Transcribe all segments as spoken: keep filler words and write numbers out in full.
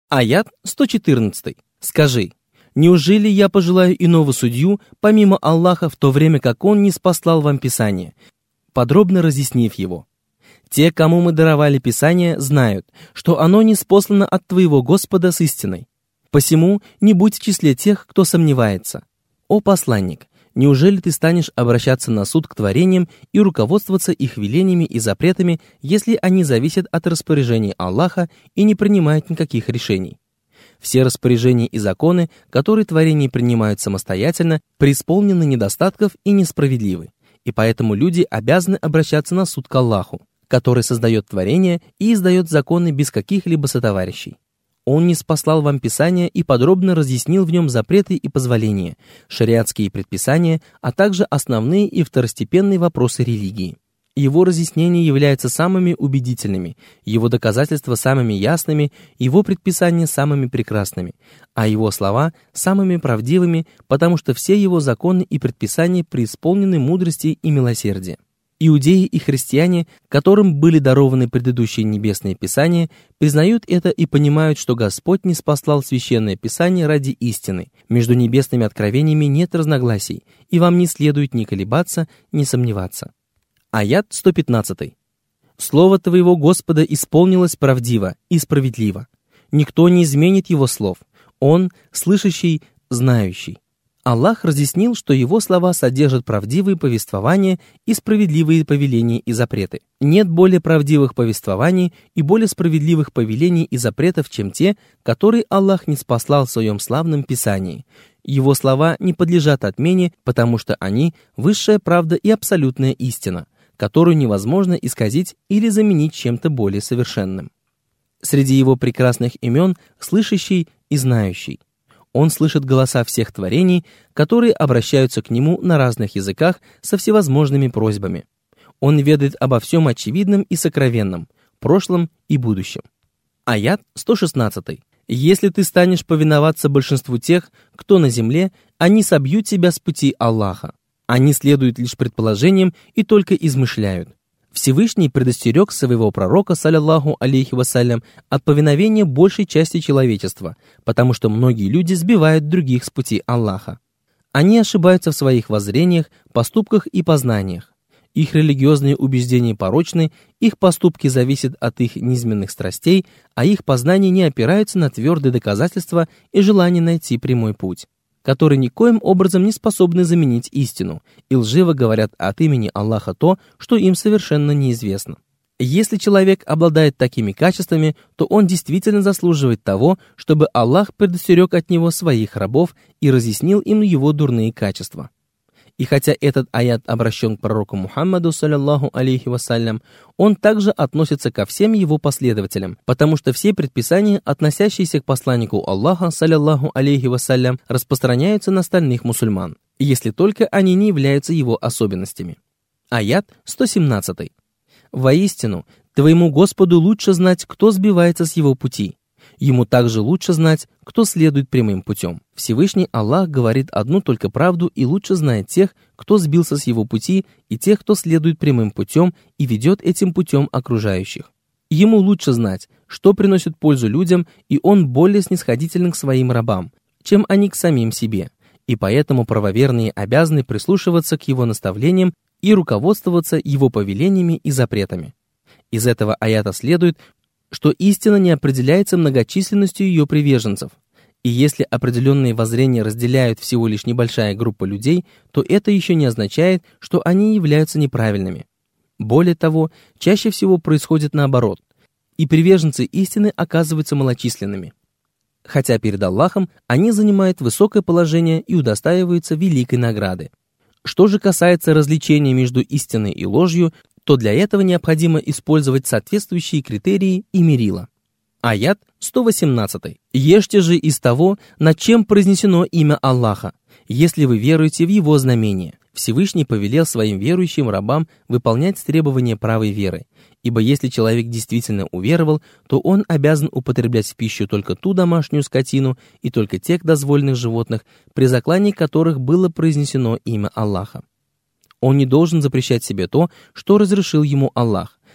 Аят сто четырнадцатый. Скажи: неужели я пожелаю иного судью, помимо Аллаха, в то время как Он не спаслал вам Писание, подробно разъяснив его? Те, кому мы даровали Писание, знают, что оно ниспослано от твоего Господа с истиной. Посему не будь в числе тех, кто сомневается. О посланник, неужели ты станешь обращаться на суд к творениям и руководствоваться их велениями и запретами, если они зависят от распоряжений Аллаха и не принимают никаких решений? Все распоряжения и законы, которые творения принимают самостоятельно, преисполнены недостатков и несправедливы, и поэтому люди обязаны обращаться на суд к Аллаху, который создает творение и издает законы без каких-либо сотоварищей. Он ниспослал вам Писание и подробно разъяснил в нем запреты и позволения, шариатские предписания, а также основные и второстепенные вопросы религии. Его разъяснения являются самыми убедительными, его доказательства самыми ясными, его предписания самыми прекрасными, а его слова самыми правдивыми, потому что все его законы и предписания преисполнены мудрости и милосердия. Иудеи и христиане, которым были дарованы предыдущие небесные писания, признают это и понимают, что Господь ниспослал священное писание ради истины. Между небесными откровениями нет разногласий, и вам не следует ни колебаться, ни сомневаться. Аят сто пятнадцатый. Слово твоего Господа исполнилось правдиво и справедливо. Никто не изменит его слов. Он слышащий, знающий. Аллах разъяснил, что его слова содержат правдивые повествования и справедливые повеления и запреты. Нет более правдивых повествований и более справедливых повелений и запретов, чем те, которые Аллах ниспослал в своем славном Писании. Его слова не подлежат отмене, потому что они – высшая правда и абсолютная истина, которую невозможно исказить или заменить чем-то более совершенным. Среди его прекрасных имен – слышащий и знающий. Он слышит голоса всех творений, которые обращаются к нему на разных языках со всевозможными просьбами. Он ведает обо всем очевидном и сокровенном, прошлом и будущем. Аят сто шестнадцатый. Если ты станешь повиноваться большинству тех, кто на земле, они собьют тебя с пути Аллаха. Они следуют лишь предположениям и только измышляют. Всевышний предостерег своего пророка, саллаллаху алейхи вассалям, от повиновения большей части человечества, потому что многие люди сбивают других с пути Аллаха. Они ошибаются в своих воззрениях, поступках и познаниях. Их религиозные убеждения порочны, их поступки зависят от их низменных страстей, а их познания не опираются на твердые доказательства и желание найти прямой путь, которые никоим образом не способны заменить истину, и лживо говорят от имени Аллаха то, что им совершенно неизвестно. Если человек обладает такими качествами, то он действительно заслуживает того, чтобы Аллах предостерег от него своих рабов и разъяснил им его дурные качества. И хотя этот аят обращен к пророку Мухаммаду, саллаллаху алейхи вассалям, он также относится ко всем его последователям, потому что все предписания, относящиеся к посланнику Аллаха, саллаллаху алейхи вассалям, распространяются на остальных мусульман, если только они не являются его особенностями. Аят сто семнадцатый. Воистину, твоему Господу лучше знать, кто сбивается с его пути. Ему также лучше знать, кто следует прямым путем. Всевышний Аллах говорит одну только правду и лучше знает тех, кто сбился с его пути, и тех, кто следует прямым путем и ведет этим путем окружающих. Ему лучше знать, что приносит пользу людям, и он более снисходителен к своим рабам, чем они к самим себе, и поэтому правоверные обязаны прислушиваться к его наставлениям и руководствоваться его повелениями и запретами. Из этого аята следует, что истина не определяется многочисленностью ее приверженцев, и если определенные воззрения разделяют всего лишь небольшая группа людей, то это еще не означает, что они являются неправильными. Более того, чаще всего происходит наоборот, и приверженцы истины оказываются малочисленными, хотя перед Аллахом они занимают высокое положение и удостаиваются великой награды. Что же касается различения между истиной и ложью, то для этого необходимо использовать соответствующие критерии и мерила. Аят сто восемнадцатый. «Ешьте же из того, над чем произнесено имя Аллаха, если вы веруете в Его знамения». Всевышний повелел своим верующим рабам выполнять требования правой веры, ибо если человек действительно уверовал, то он обязан употреблять в пищу только ту домашнюю скотину и только тех дозволенных животных, при заклании которых было произнесено имя Аллаха. Он не должен запрещать себе то, что разрешил ему Аллах,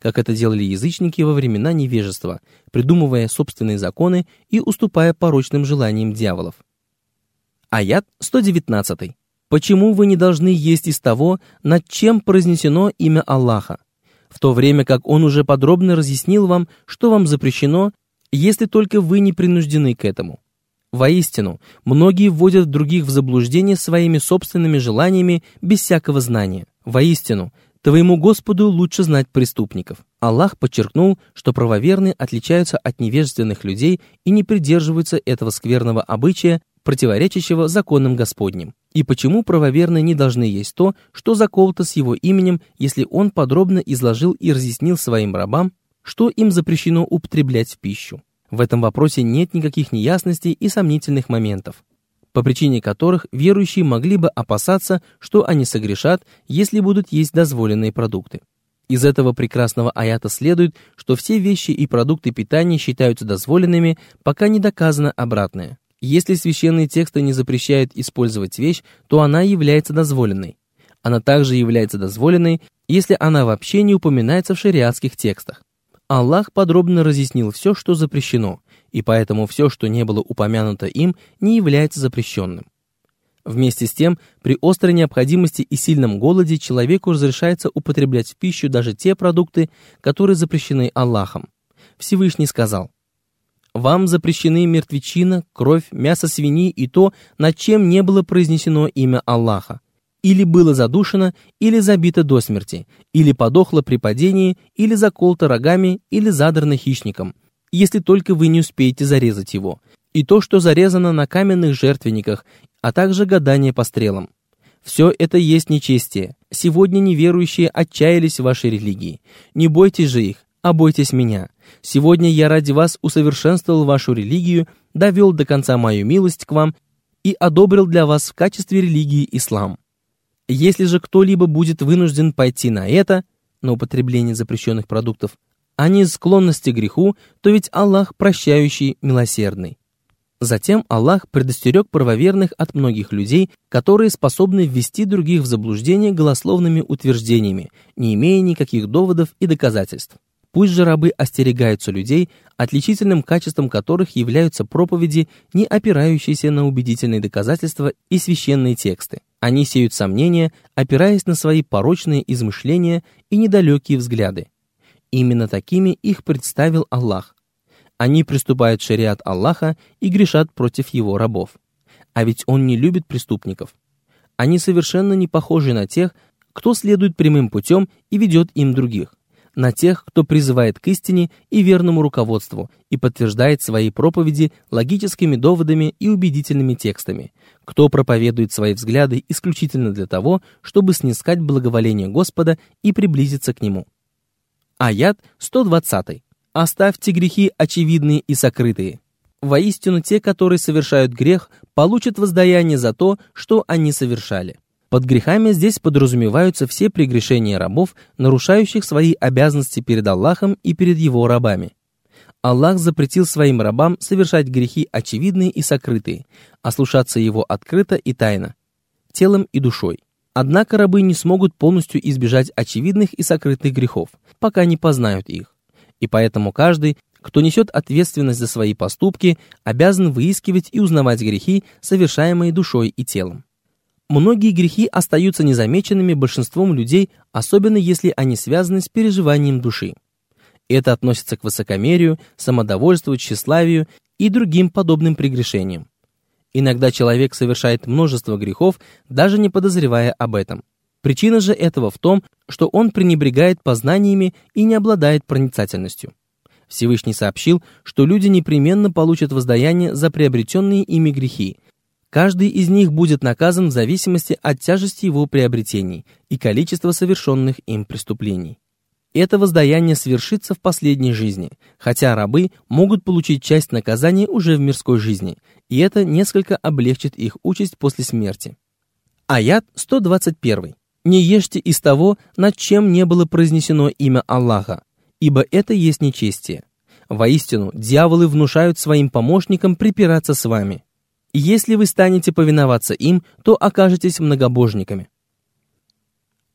как это делали язычники во времена невежества, придумывая собственные законы и уступая порочным желаниям дьяволов. Аят сто девятнадцать. «Почему вы не должны есть из того, над чем произнесено имя Аллаха, в то время как Он уже подробно разъяснил вам, что вам запрещено, если только вы не принуждены к этому? Воистину, многие вводят других в заблуждение своими собственными желаниями без всякого знания. Воистину, твоему Господу лучше знать преступников». Аллах подчеркнул, что правоверные отличаются от невежественных людей и не придерживаются этого скверного обычая, противоречащего законам Господним. И почему правоверные не должны есть то, что заколото с его именем, если он подробно изложил и разъяснил своим рабам, что им запрещено употреблять в пищу. В этом вопросе нет никаких неясностей и сомнительных моментов, по причине которых верующие могли бы опасаться, что они согрешат, если будут есть дозволенные продукты. Из этого прекрасного аята следует, что все вещи и продукты питания считаются дозволенными, пока не доказано обратное. Если священные тексты не запрещают использовать вещь, то она является дозволенной. Она также является дозволенной, если она вообще не упоминается в шариатских текстах. Аллах подробно разъяснил все, что запрещено, и поэтому все, что не было упомянуто им, не является запрещенным. Вместе с тем, при острой необходимости и сильном голоде человеку разрешается употреблять в пищу даже те продукты, которые запрещены Аллахом. Всевышний сказал: «Вам запрещены мертвечина, кровь, мясо свиньи и то, над чем не было произнесено имя Аллаха, или было задушено, или забито до смерти, или подохло при падении, или заколото рогами, или задрано хищником, если только вы не успеете зарезать его, и то, что зарезано на каменных жертвенниках, а также гадание по стрелам. Все это есть нечестие. Сегодня неверующие отчаялись в вашей религии. Не бойтесь же их, а бойтесь меня. Сегодня я ради вас усовершенствовал вашу религию, довел до конца мою милость к вам и одобрил для вас в качестве религии ислам. Если же кто-либо будет вынужден пойти на это, на употребление запрещенных продуктов, а не из склонности к греху, то ведь Аллах прощающий, милосердный». Затем Аллах предостерег правоверных от многих людей, которые способны ввести других в заблуждение голословными утверждениями, не имея никаких доводов и доказательств. Пусть же рабы остерегаются людей, отличительным качеством которых являются проповеди, не опирающиеся на убедительные доказательства и священные тексты. Они сеют сомнения, опираясь на свои порочные измышления и недалекие взгляды. Именно такими их представил Аллах. Они приступают к шариат Аллаха и грешат против его рабов. А ведь он не любит преступников. Они совершенно не похожи на тех, кто следует прямым путем и ведет им других, на тех, кто призывает к истине и верному руководству и подтверждает свои проповеди логическими доводами и убедительными текстами, кто проповедует свои взгляды исключительно для того, чтобы снискать благоволение Господа и приблизиться к Нему. Аят сто двадцать. «Оставьте грехи очевидные и сокрытые. Воистину те, которые совершают грех, получат воздаяние за то, что они совершали». Под грехами здесь подразумеваются все прегрешения рабов, нарушающих свои обязанности перед Аллахом и перед его рабами. Аллах запретил своим рабам совершать грехи очевидные и сокрытые, ослушаться его открыто и тайно, телом и душой. Однако рабы не смогут полностью избежать очевидных и сокрытых грехов, пока не познают их. И поэтому каждый, кто несет ответственность за свои поступки, обязан выискивать и узнавать грехи, совершаемые душой и телом. Многие грехи остаются незамеченными большинством людей, особенно если они связаны с переживанием души. Это относится к высокомерию, самодовольству, тщеславию и другим подобным прегрешениям. Иногда человек совершает множество грехов, даже не подозревая об этом. Причина же этого в том, что он пренебрегает познаниями и не обладает проницательностью. Всевышний сообщил, что люди непременно получат воздаяние за приобретенные ими грехи. Каждый из них будет наказан в зависимости от тяжести его приобретений и количества совершенных им преступлений. Это воздаяние свершится в последней жизни, хотя рабы могут получить часть наказания уже в мирской жизни, и это несколько облегчит их участь после смерти. Аят сто двадцать один. «Не ешьте из того, над чем не было произнесено имя Аллаха, ибо это есть нечестие. Воистину, дьяволы внушают своим помощникам припираться с вами. Если вы станете повиноваться им, то окажетесь многобожниками».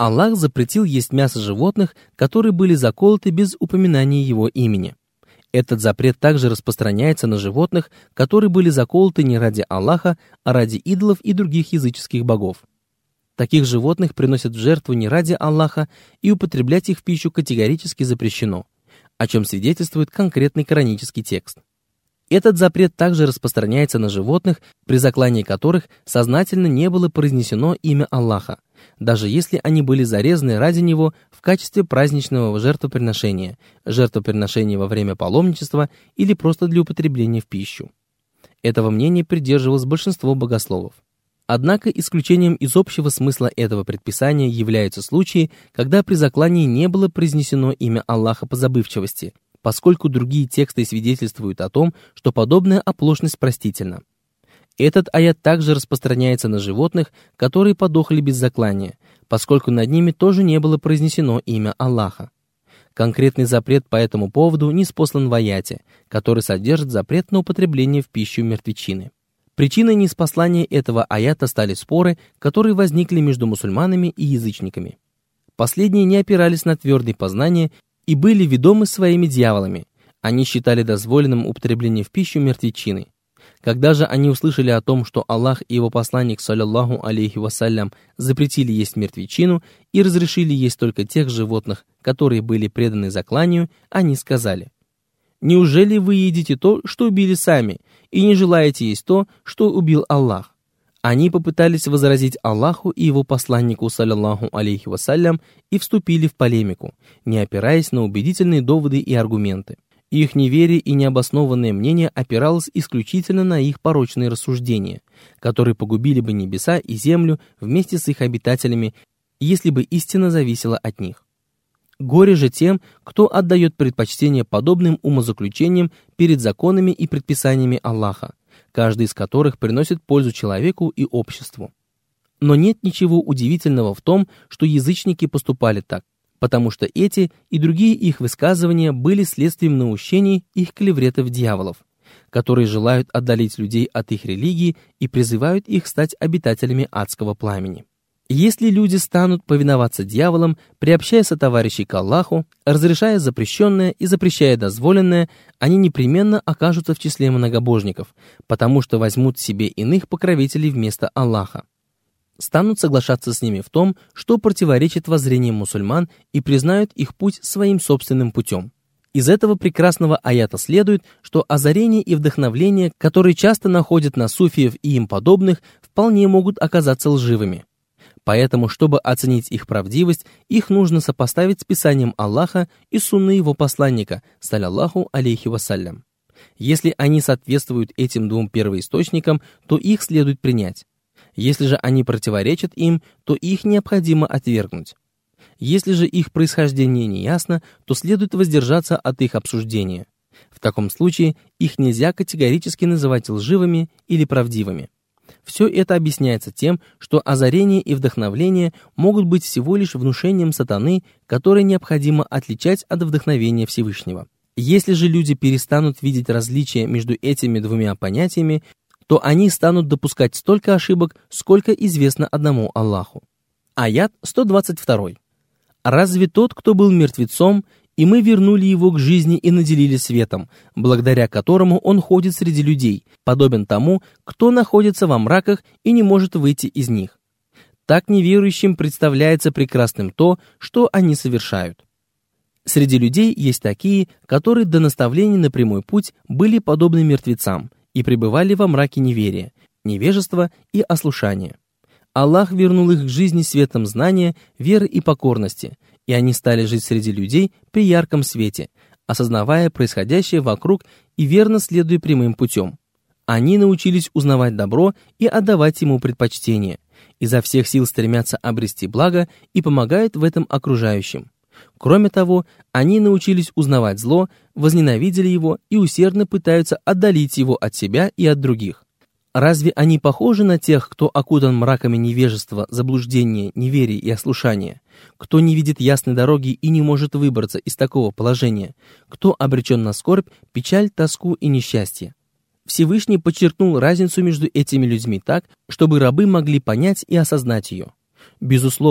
Аллах запретил есть мясо животных, которые были заколоты без упоминания его имени. Этот запрет также распространяется на животных, которые были заколоты не ради Аллаха, а ради идолов и других языческих богов. Таких животных приносят в жертву не ради Аллаха, и употреблять их в пищу категорически запрещено, о чем свидетельствует конкретный коранический текст. Этот запрет также распространяется на животных, при заклании которых сознательно не было произнесено имя Аллаха, даже если они были зарезаны ради него в качестве праздничного жертвоприношения, жертвоприношения во время паломничества или просто для употребления в пищу. Этого мнения придерживалось большинство богословов. Однако исключением из общего смысла этого предписания являются случаи, когда при заклании не было произнесено имя Аллаха по забывчивости, поскольку другие тексты свидетельствуют о том, что подобная оплошность простительна. Этот аят также распространяется на животных, которые подохли без заклания, поскольку над ними тоже не было произнесено имя Аллаха. Конкретный запрет по этому поводу ниспослан в аяте, который содержит запрет на употребление в пищу мертвечины. Причиной ниспослания этого аята стали споры, которые возникли между мусульманами и язычниками. Последние не опирались на твердые познания и были ведомы своими дьяволами. Они считали дозволенным употребление в пищу мертвечины. Когда же они услышали о том, что Аллах и его посланник, саллаллаху алейхи вассалям, запретили есть мертвечину и разрешили есть только тех животных, которые были преданы закланию, они сказали: «Неужели вы едите то, что убили сами, и не желаете есть то, что убил Аллах?» Они попытались возразить Аллаху и его посланнику, саллаллаху алейхи вассалям, и вступили в полемику, не опираясь на убедительные доводы и аргументы. Их неверие и необоснованное мнение опиралось исключительно на их порочные рассуждения, которые погубили бы небеса и землю вместе с их обитателями, если бы истина зависела от них. Горе же тем, кто отдает предпочтение подобным умозаключениям перед законами и предписаниями Аллаха, каждый из которых приносит пользу человеку и обществу. Но нет ничего удивительного в том, что язычники поступали так, потому что эти и другие их высказывания были следствием наущений их клевретов-дьяволов, которые желают отдалить людей от их религии и призывают их стать обитателями адского пламени. Если люди станут повиноваться дьяволам, приобщая сотоварищей к Аллаху, разрешая запрещенное и запрещая дозволенное, они непременно окажутся в числе многобожников, потому что возьмут себе иных покровителей вместо Аллаха. Станут соглашаться с ними в том, что противоречит воззрениям мусульман, и признают их путь своим собственным путем. Из этого прекрасного аята следует, что озарение и вдохновление, которые часто находят на суфиев и им подобных, вполне могут оказаться лживыми. Поэтому, чтобы оценить их правдивость, их нужно сопоставить с писанием Аллаха и сунной его посланника, саллаллаху алейхи вассалям. Если они соответствуют этим двум первоисточникам, то их следует принять. Если же они противоречат им, то их необходимо отвергнуть. Если же их происхождение неясно, то следует воздержаться от их обсуждения. В таком случае их нельзя категорически называть лживыми или правдивыми. Все это объясняется тем, что озарение и вдохновление могут быть всего лишь внушением сатаны, которое необходимо отличать от вдохновения Всевышнего. Если же люди перестанут видеть различия между этими двумя понятиями, то они станут допускать столько ошибок, сколько известно одному Аллаху. Аят сто двадцать два. «Разве тот, кто был мертвецом, и мы вернули его к жизни и наделили светом, благодаря которому он ходит среди людей, подобен тому, кто находится во мраках и не может выйти из них? Так неверующим представляется прекрасным то, что они совершают. Среди людей есть такие, которые до наставления на прямой путь были подобны мертвецам и пребывали во мраке неверия, невежества и ослушания. Аллах вернул их к жизни светом знания, веры и покорности, и они стали жить среди людей при ярком свете, осознавая происходящее вокруг и верно следуя прямым путем. Они научились узнавать добро и отдавать ему предпочтение, изо всех сил стремятся обрести благо и помогают в этом окружающим. Кроме того, они научились узнавать зло, возненавидели его и усердно пытаются отдалить его от себя и от других. Разве они похожи на тех, кто окутан мраками невежества, заблуждения, неверия и ослушания, кто не видит ясной дороги и не может выбраться из такого положения, кто обречен на скорбь, печаль, тоску и несчастье? Всевышний подчеркнул разницу между этими людьми так, чтобы рабы могли понять и осознать ее. Безусловно,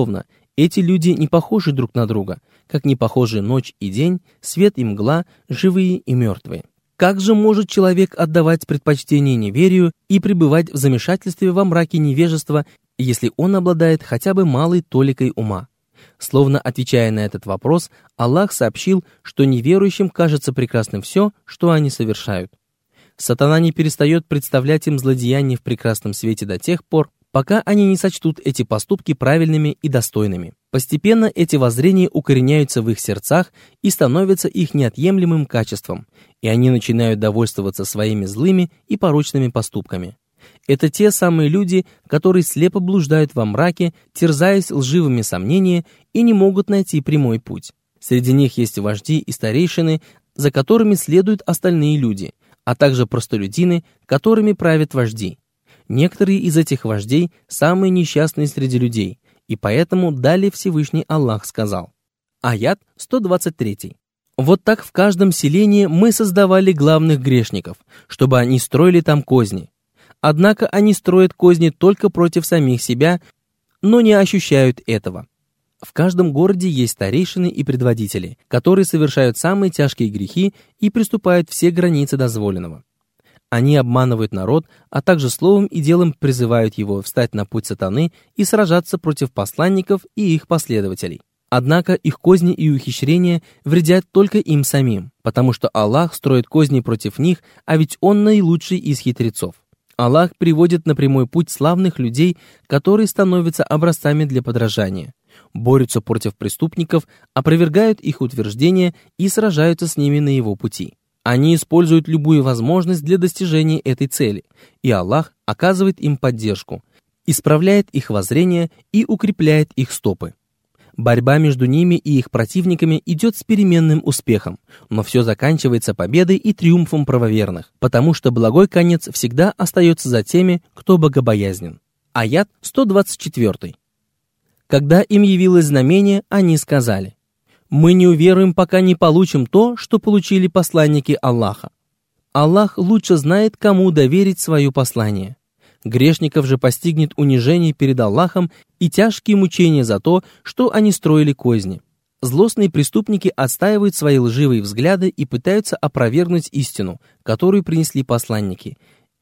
Эти люди не похожи друг на друга, как не похожи ночь и день, свет и мгла, живые и мертвые. Как же может человек отдавать предпочтение неверию и пребывать в замешательстве во мраке невежества, если он обладает хотя бы малой толикой ума? Словно отвечая на этот вопрос, Аллах сообщил, что неверующим кажется прекрасным все, что они совершают. Сатана не перестает представлять им злодеяния в прекрасном свете до тех пор, пока они не сочтут эти поступки правильными и достойными. Постепенно эти воззрения укореняются в их сердцах и становятся их неотъемлемым качеством, и они начинают довольствоваться своими злыми и порочными поступками. Это те самые люди, которые слепо блуждают во мраке, терзаясь лживыми сомнениями и не могут найти прямой путь. Среди них есть вожди и старейшины, за которыми следуют остальные люди, а также простолюдины, которыми правят вожди. Некоторые из этих вождей самые несчастные среди людей, и поэтому далее Всевышний Аллах сказал. Аят сто двадцать три. «Вот так в каждом селении мы создавали главных грешников, чтобы они строили там козни. Однако они строят козни только против самих себя, но не ощущают этого. В каждом городе есть старейшины и предводители, которые совершают самые тяжкие грехи и приступают все границы дозволенного. Они обманывают народ, а также словом и делом призывают его встать на путь сатаны и сражаться против посланников и их последователей. Однако их козни и ухищрения вредят только им самим, потому что Аллах строит козни против них, а ведь Он наилучший из хитрецов. Аллах приводит на прямой путь славных людей, которые становятся образцами для подражания, борются против преступников, опровергают их утверждения и сражаются с ними на его пути. Они используют любую возможность для достижения этой цели, и Аллах оказывает им поддержку, исправляет их воззрения и укрепляет их стопы. Борьба между ними и их противниками идет с переменным успехом, но все заканчивается победой и триумфом правоверных, потому что благой конец всегда остается за теми, кто богобоязнен. Аят сто двадцать четыре. Когда им явилось знамение, они сказали: «Мы не уверуем, пока не получим то, что получили посланники Аллаха». Аллах лучше знает, кому доверить свое послание. Грешников же постигнет унижение перед Аллахом и тяжкие мучения за то, что они строили козни. Злостные преступники отстаивают свои лживые взгляды и пытаются опровергнуть истину, которую принесли посланники,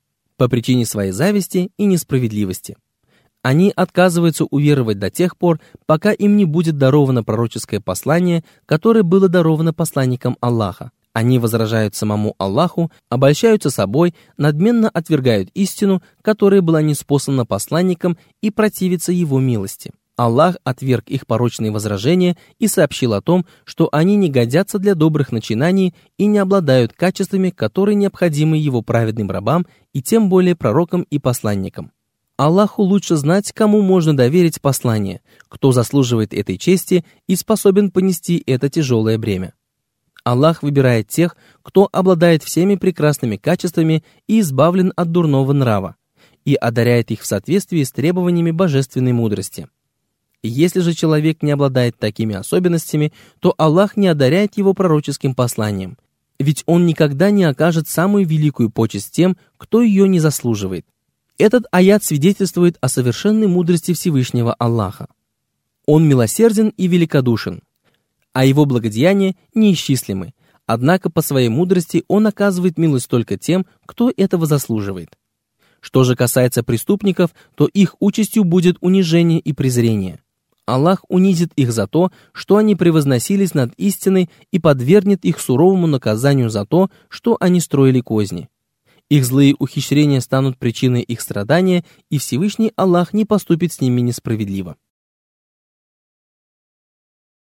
по причине своей зависти и несправедливости. Они отказываются уверовать до тех пор, пока им не будет даровано пророческое послание, которое было даровано посланникам Аллаха. Они возражают самому Аллаху, обольщаются собой, надменно отвергают истину, которая была ниспослана посланникам, и противятся его милости. Аллах отверг их порочные возражения и сообщил о том, что они не годятся для добрых начинаний и не обладают качествами, которые необходимы его праведным рабам и тем более пророкам и посланникам. Аллаху лучше знать, кому можно доверить послание, кто заслуживает этой чести и способен понести это тяжелое бремя. Аллах выбирает тех, кто обладает всеми прекрасными качествами и избавлен от дурного нрава, и одаряет их в соответствии с требованиями божественной мудрости. Если же человек не обладает такими особенностями, то Аллах не одаряет его пророческим посланием, ведь он никогда не окажет самую великую почесть тем, кто ее не заслуживает. Этот аят свидетельствует о совершенной мудрости Всевышнего Аллаха. Он милосерден и великодушен, а его благодеяния неисчислимы, однако по своей мудрости он оказывает милость только тем, кто этого заслуживает. Что же касается преступников, то их участью будет унижение и презрение. Аллах унизит их за то, что они превозносились над истиной, и подвергнет их суровому наказанию за то, что они строили козни. Их злые ухищрения станут причиной их страдания, и Всевышний Аллах не поступит с ними несправедливо.